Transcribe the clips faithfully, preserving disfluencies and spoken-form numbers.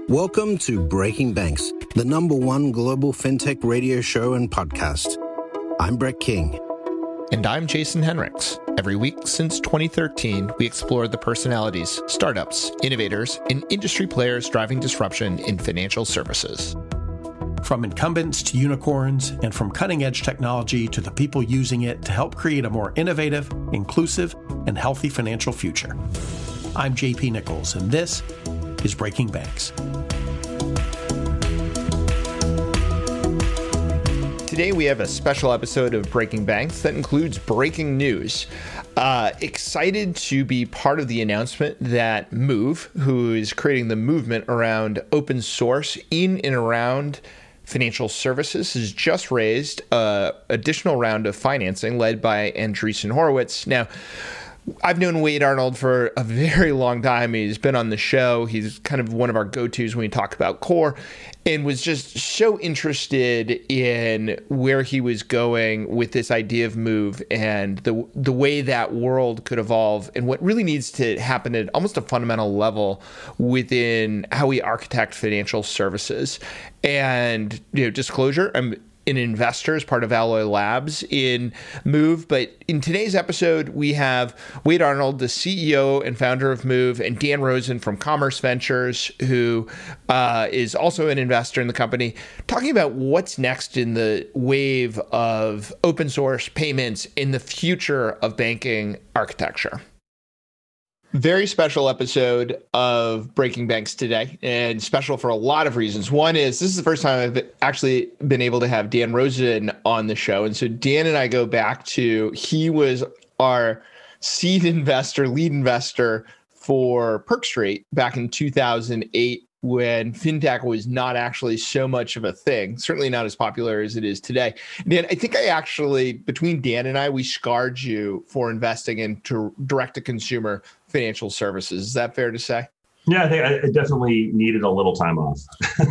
Welcome to Breaking Banks, the number one global fintech radio show and podcast. I'm Brett King. And I'm Jason Henricks. Every week since twenty thirteen, we explore the personalities, startups, innovators, and industry players driving disruption in financial services. From incumbents to unicorns, and from cutting-edge technology to the people using it to help create a more innovative, inclusive, and healthy financial future. I'm J P Nichols, and this is Breaking Banks. Today we have a special episode of Breaking Banks that includes breaking news. Uh, excited to be part of the announcement that Move, who is creating the movement around open source in and around financial services, has just raised an additional round of financing led by Andreessen Horowitz. Now, I've known Wade Arnold for a very long time. He's been on the show. He's kind of one of our go-tos when we talk about core, and was just so interested in where he was going with this idea of Move and the the way that world could evolve and what really needs to happen at almost a fundamental level within how we architect financial services. And, you know, disclosure, I'm an investor as part of Alloy Labs in Move. But in today's episode, we have Wade Arnold, the C E O and founder of Move, and Dan Rosen from Commerce Ventures, who uh, is also an investor in the company, talking about what's next in the wave of open source payments in the future of banking architecture. Very special episode of Breaking Banks today, and special for a lot of reasons. One is this is the first time I've actually been able to have Dan Rosen on the show. And so Dan and I go back to, he was our seed investor, lead investor for Perk Street back in two thousand eight, when fintech was not actually so much of a thing, certainly not as popular as it is today. Dan, I think I actually, between Dan and I, we scarred you for investing into direct-to-consumer financial services. Is that fair to say? Yeah, I think I definitely needed a little time off.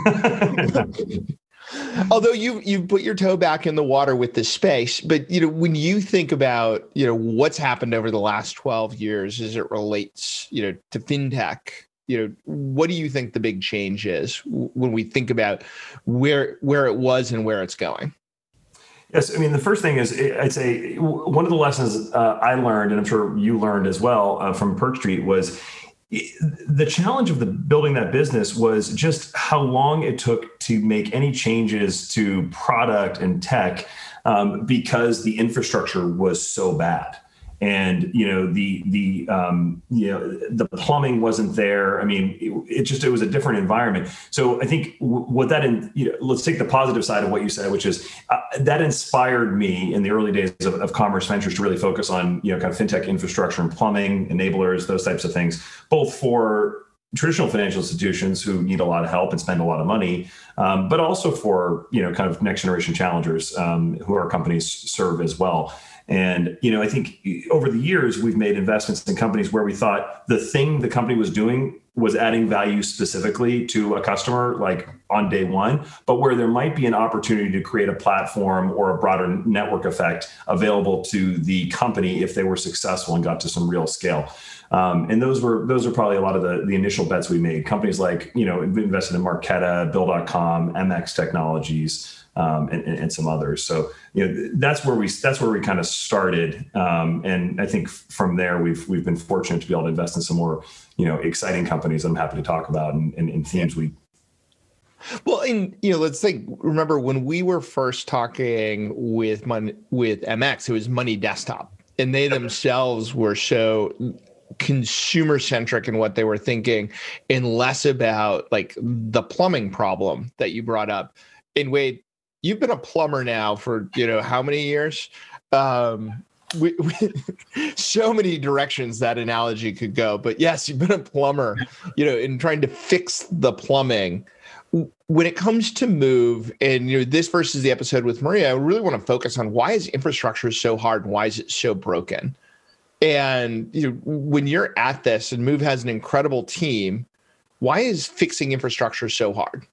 Although you you put your toe back in the water with this space, but you know, when you think about, you know, what's happened over the last twelve years as it relates, you know, to fintech, you know, what do you think the big change is when we think about where where it was and where it's going? Yes, I mean, the first thing is, I'd say one of the lessons uh, I learned, and I'm sure you learned as well uh, from Perk Street, was the challenge of the building that business was just how long it took to make any changes to product and tech um, because the infrastructure was so bad. And, you know, the, the, um, you know, the plumbing wasn't there. I mean, it, it just, it was a different environment. So I think w- what that, in, you know, let's take the positive side of what you said, which is uh, that inspired me in the early days of, of Commerce Ventures to really focus on, you know, kind of fintech infrastructure and plumbing, enablers, those types of things, both for traditional financial institutions who need a lot of help and spend a lot of money, um, but also for, you know, kind of next generation challengers um, who our companies serve as well. And, you know, I think over the years, we've made investments in companies where we thought the thing the company was doing was adding value specifically to a customer, like on day one, but where there might be an opportunity to create a platform or a broader network effect available to the company if they were successful and got to some real scale. Um, and those were those are probably a lot of the, the initial bets we made. Companies like, you know, we invested in Marqeta, Bill dot com, M X Technologies, Um, and, and some others. So, you know, that's where we that's where we kind of started. Um, and I think from there, we've we've been fortunate to be able to invest in some more, you know, exciting companies I'm happy to talk about and, and, and themes we. Well, and, you know, let's think, remember when we were first talking with Mon- with M X, it was Money Desktop, and they themselves were so consumer centric in what they were thinking and less about like the plumbing problem that you brought up. And Wade, you've been a plumber now for, you know, how many years? Um, we, we, so many directions that analogy could go. But yes, you've been a plumber, you know, in trying to fix the plumbing. When it comes to Move, and you know, this versus the episode with Maria, I really want to focus on why is infrastructure so hard and why is it so broken? And you know, when you're at this, and Move has an incredible team, why is fixing infrastructure so hard?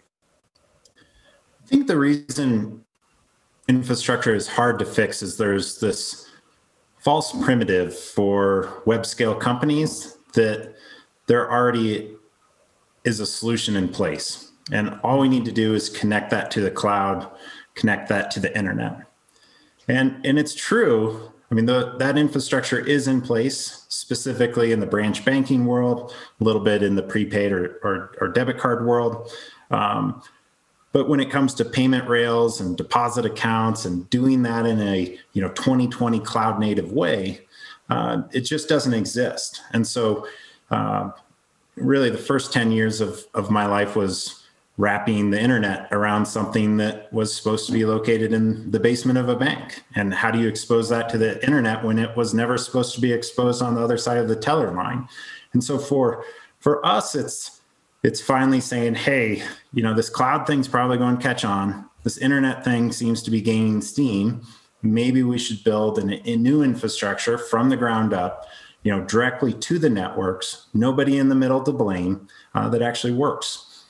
I think the reason infrastructure is hard to fix is there's this false primitive for web scale companies that they're already is a solution in place. And all we need to do is connect that to the cloud, connect that to the internet. And, and it's true. I mean, the, that infrastructure is in place, specifically in the branch banking world, a little bit in the prepaid or, or, or debit card world. Um, but when it comes to payment rails and deposit accounts and doing that in a you know twenty twenty cloud native way, uh, it just doesn't exist. And so uh, really the first ten years of, of my life was wrapping the internet around something that was supposed to be located in the basement of a bank. And how do you expose that to the internet when it was never supposed to be exposed on the other side of the teller line? And so for for us, it's it's finally saying, hey, you know, this cloud thing's probably going to catch on. This internet thing seems to be gaining steam. Maybe we should build an, a new infrastructure from the ground up, you know, directly to the networks, nobody in the middle to blame, uh, that actually works.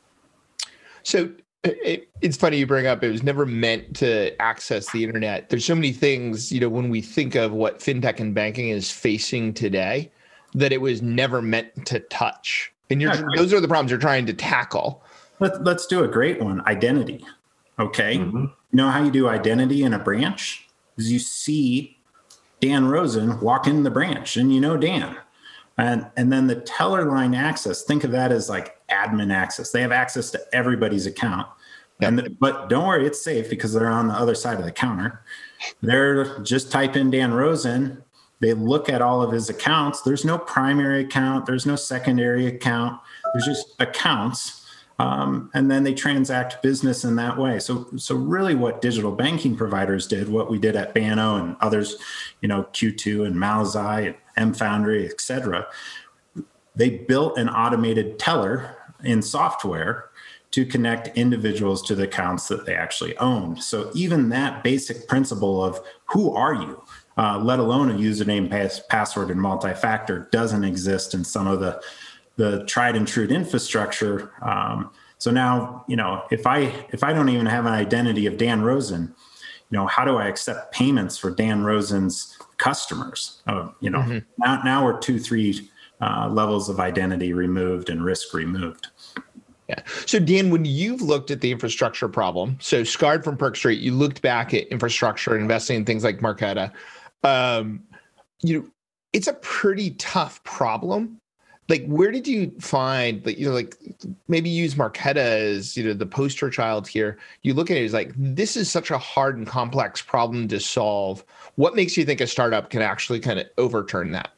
So it, it's funny you bring up, it was never meant to access the internet. There's so many things, you know, when we think of what fintech and banking is facing today, that it was never meant to touch. And you're, yeah, those are the problems you're trying to tackle. Let, let's do a great one. Identity. Okay. Mm-hmm. You know how you do identity in a branch? Is you see Dan Rosen walk in the branch and you know Dan. And, and then the teller line access, think of that as like admin access. They have access to everybody's account. Yep. And the, but don't worry, it's safe because they're on the other side of the counter. They're just type in Dan Rosen. They look at all of his accounts. There's no primary account. There's no secondary account. There's just accounts. Um, and then they transact business in that way. So, so really what digital banking providers did, what we did at Banno and others, you know, Q two and Malazai and M Foundry, et cetera, they built an automated teller in software to connect individuals to the accounts that they actually owned. So even that basic principle of who are you, uh, let alone a username, pass, password, and multi-factor doesn't exist in some of the, the tried and true infrastructure. Um, so now, you know, if I if I don't even have an identity of Dan Rosen, you know, how do I accept payments for Dan Rosen's customers? Uh, you know, mm-hmm. now now we're two, three uh, levels of identity removed and risk removed. Yeah. So Dan, when you've looked at the infrastructure problem, so scarred from Perk Street, you looked back at infrastructure, investing in things like Marqeta. Um, you know, it's a pretty tough problem. Like, where did you find that, you know, like maybe use Marqeta as, you know, the poster child here. You look at it as like, this is such a hard and complex problem to solve. What makes you think a startup can actually kind of overturn that?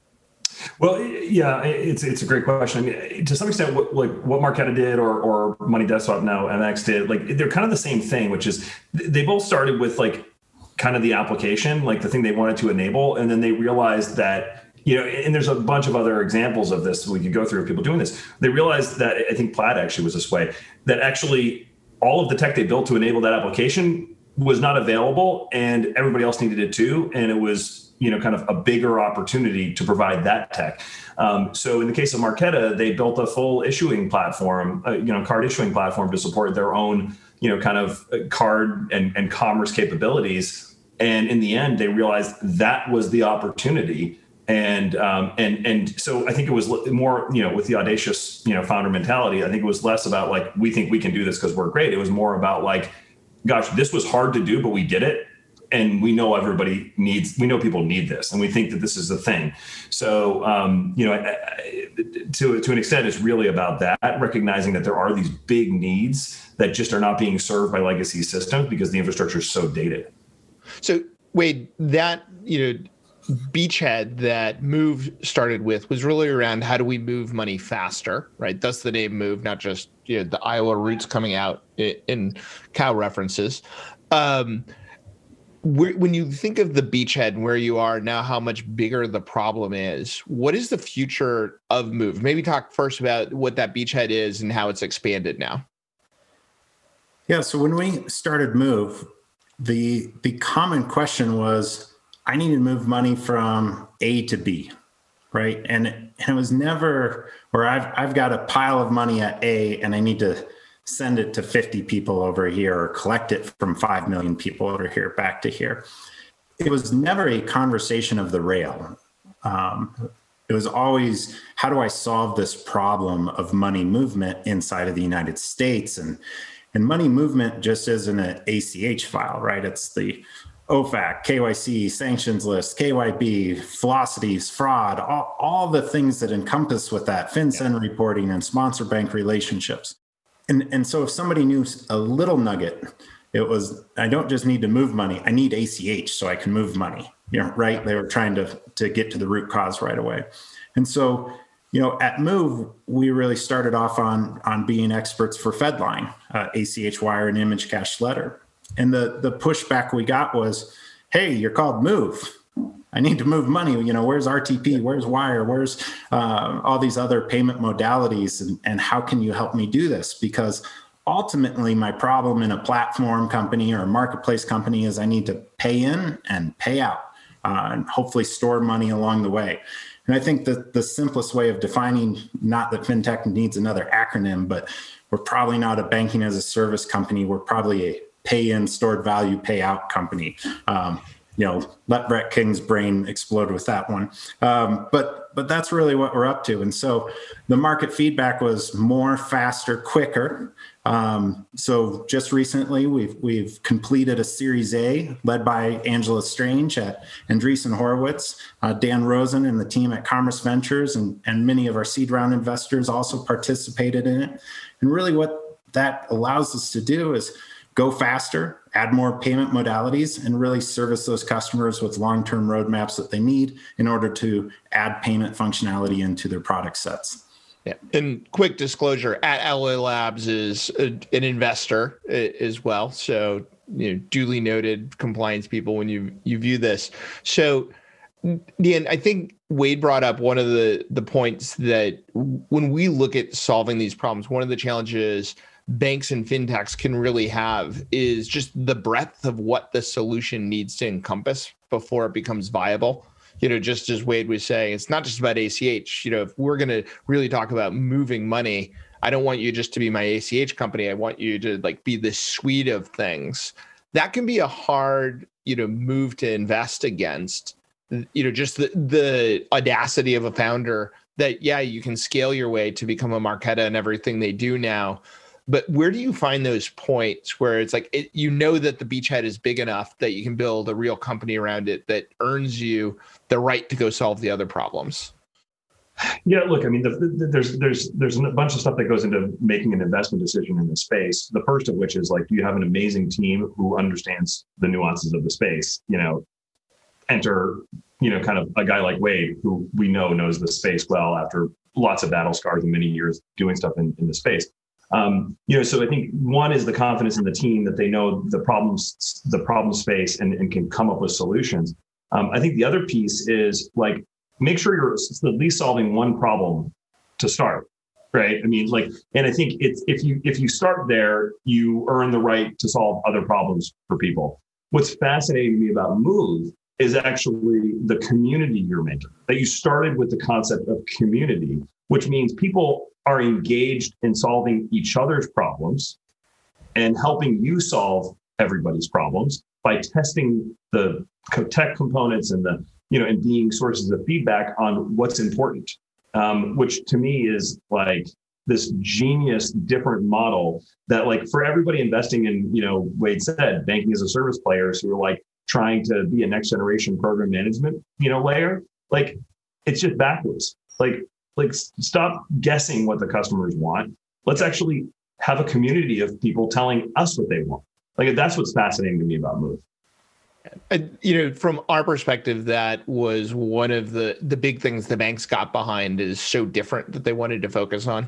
Well, yeah, it's it's a great question. I mean, to some extent, what, like what Marqeta did or or Money Desktop, now M X did, like they're kind of the same thing, which is they both started with like kind of the application, like the thing they wanted to enable, and then they realized that, you know, and there's a bunch of other examples of this we could go through of people doing this. They realized that, I think Plaid actually was this way, that actually all of the tech they built to enable that application was not available, and everybody else needed it too, and it was, you know, kind of a bigger opportunity to provide that tech. Um, so in the case of Marqeta, they built a full issuing platform, uh, you know, card issuing platform to support their own, you know, kind of card and, and commerce capabilities. And in the end, they realized that was the opportunity. And um, and and so I think it was more, you know, with the audacious, you know, founder mentality, I think it was less about like, we think we can do this because we're great. It was more about like, gosh, this was hard to do, but we did it. And we know everybody needs, we know people need this, and we think that this is the thing. So, um, you know, to, to an extent, it's really about that, recognizing that there are these big needs that just are not being served by legacy systems because the infrastructure is so dated. So, Wade, that, you know, beachhead that Move started with was really around how do we move money faster, right? That's the name Move, not just, you know, the Iowa roots coming out in, in cow references. Um, When you think of the beachhead and where you are now, how much bigger the problem is, what is the future of Move? Maybe talk first about what that beachhead is and how it's expanded now. Yeah, so when we started Move, the the common question was, I need to move money from A to B, right? And it, and it was never, or I've I've got a pile of money at A and I need to send it to fifty people over here or collect it from five million people over here back to here. It was never a conversation of the rail. Um, It was always, how do I solve this problem of money movement inside of the United States? And, and money movement just isn't an A C H file, right? It's the O FAC, K Y C, sanctions list, K Y B, velocities, fraud, all, all the things that encompass with that, FinCEN yeah. reporting and sponsor bank relationships. And, and so if somebody knew a little nugget, it was, I don't just need to move money, I need A C H so I can move money, you know, right? They were trying to, to get to the root cause right away. And so, you know, at Move, we really started off on, on being experts for Fedline, uh, A C H wire and image cache letter. And the, the pushback we got was, hey, you're called Move. I need to move money. You know, where's R T P? Where's wire? Where's uh, all these other payment modalities? And, and how can you help me do this? Because ultimately, my problem in a platform company or a marketplace company is I need to pay in and pay out uh, and hopefully store money along the way. And I think that the simplest way of defining, not that FinTech needs another acronym, but we're probably not a banking as a service company. We're probably a pay in, stored value, pay out company. Um, you know, let Brett King's brain explode with that one. Um, but but that's really what we're up to. And so the market feedback was more, faster, quicker. Um, so just recently, we've we've completed a Series A led by Angela Strange at Andreessen Horowitz, uh, Dan Rosen and the team at Commerce Ventures, and, and many of our seed round investors also participated in it. And really what that allows us to do is go faster, add more payment modalities, and really service those customers with long-term roadmaps that they need in order to add payment functionality into their product sets. Yeah. And quick disclosure, at Alloy Labs is a, an investor as well. So, you know, duly noted compliance people when you, you view this. So, Dan, I think Wade brought up one of the, the points that when we look at solving these problems, one of the challenges banks and fintechs can really have is just the breadth of what the solution needs to encompass before it becomes viable. You know, just as Wade was saying, it's not just about A C H. You know, if we're going to really talk about moving money, I don't want you just to be my A C H company. I want you to like be this suite of things. That can be a hard, you know, move to invest against. You know, just the, the audacity of a founder that, yeah, you can scale your way to become a Marqeta and everything they do now. But where do you find those points where it's like, it, you know that the beachhead is big enough that you can build a real company around it that earns you the right to go solve the other problems? Yeah, look, I mean, the, the, there's there's there's a bunch of stuff that goes into making an investment decision in the space. The first of which is like, you have an amazing team who understands the nuances of the space. You know, enter, you know, kind of a guy like Wade, who we know knows the space well after lots of battle scars and many years doing stuff in, in the space. Um, you know, so I think one is the confidence in the team that they know the problems, the problem space, and, and can come up with solutions. Um, I think the other piece is like, make sure you're at least solving one problem to start, right? I mean, like, and I think it's if you if you start there, you earn the right to solve other problems for people. What's fascinating to me about Move is actually the community you're making. That you started with the concept of community, which means people are engaged in solving each other's problems and helping you solve everybody's problems by testing the tech components and the, you know, and being sources of feedback on what's important, um, which to me is like this genius different model that like for everybody investing in, you know, Wade said, banking as a service players who are like trying to be a next generation program management, you know, layer, like it's just backwards. Like, Like, stop guessing what the customers want. Let's actually have a community of people telling us what they want. Like, that's what's fascinating to me about Move. And, you know, from our perspective, that was one of the, the big things the banks got behind is so different that they wanted to focus on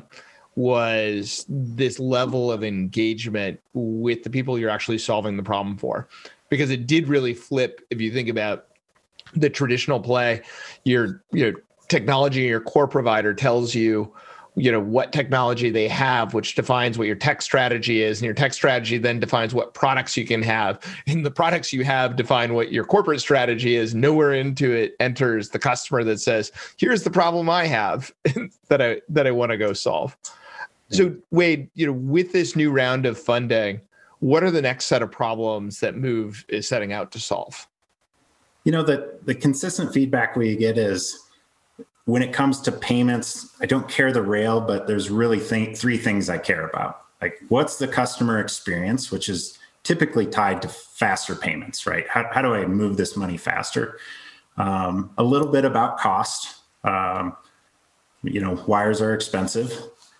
was this level of engagement with the people you're actually solving the problem for. Because it did really flip, if you think about the traditional play, you're, you know, technology, your core provider tells you, you know, what technology they have, which defines what your tech strategy is. And your tech strategy then defines what products you can have. And the products you have define what your corporate strategy is. Nowhere into it enters the customer that says, here's the problem I have that I that I want to go solve. So Wade, you know, with this new round of funding, what are the next set of problems that Move is setting out to solve? You know, the, the consistent feedback we get is, when it comes to payments, I don't care the rail, but there's really th- three things I care about. Like, what's the customer experience, which is typically tied to faster payments, right? How, how do I move this money faster? Um, a little bit about cost. Um, you know, wires are expensive,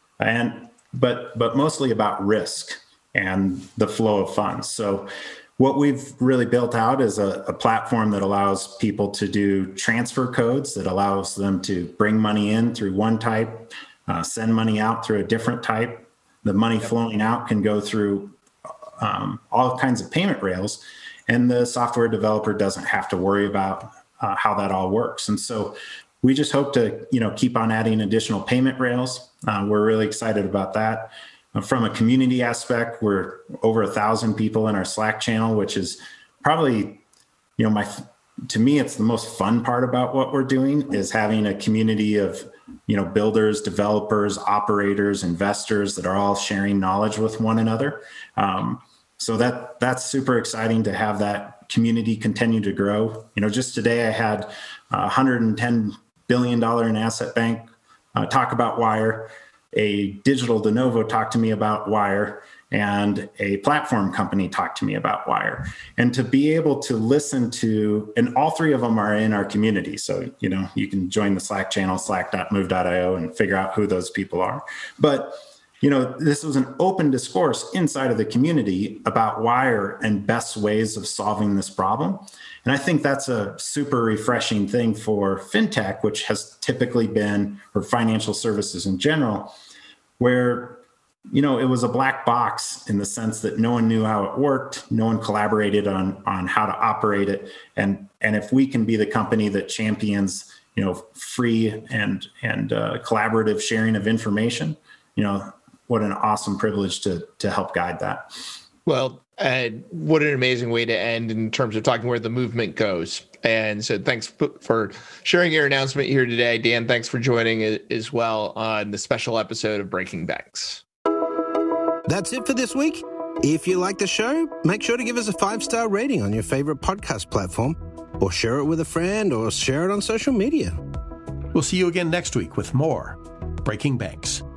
and but but mostly about risk and the flow of funds. So what we've really built out is a, a platform that allows people to do transfer codes, that allows them to bring money in through one type, uh, send money out through a different type. The money flowing out can go through um, all kinds of payment rails, and the software developer doesn't have to worry about uh, how that all works. And so we just hope to, you know, keep on adding additional payment rails. Uh, we're really excited about that. From a community aspect, we're over a thousand people in our Slack channel, which is probably, you know, my, to me, it's the most fun part about what we're doing is having a community of, you know, builders, developers, operators, investors that are all sharing knowledge with one another. Um, so that that's super exciting to have that community continue to grow. You know, just today I had a one hundred ten billion dollars in asset bank uh, talk about Wire. A digital de novo talked to me about Wire, and a platform company talked to me about Wire. And to be able to listen to, and all three of them are in our community. So, you know, you can join the Slack channel, slack dot move dot io, and figure out who those people are. But, you know, this was an open discourse inside of the community about Wire and best ways of solving this problem. And I think that's a super refreshing thing for fintech, which has typically been, or financial services in general, where, you know, it was a black box in the sense that no one knew how it worked. No one collaborated on, on how to operate it. And, and if we can be the company that champions, you know, free and, and uh, collaborative sharing of information, you know, what an awesome privilege to, to help guide that. Well, uh, what an amazing way to end in terms of talking where the movement goes. And so thanks for sharing your announcement here today. Dan, thanks for joining as well on the special episode of Breaking Banks. That's it for this week. If you like the show, make sure to give us a five-star rating on your favorite podcast platform, or share it with a friend, or share it on social media. We'll see you again next week with more Breaking Banks.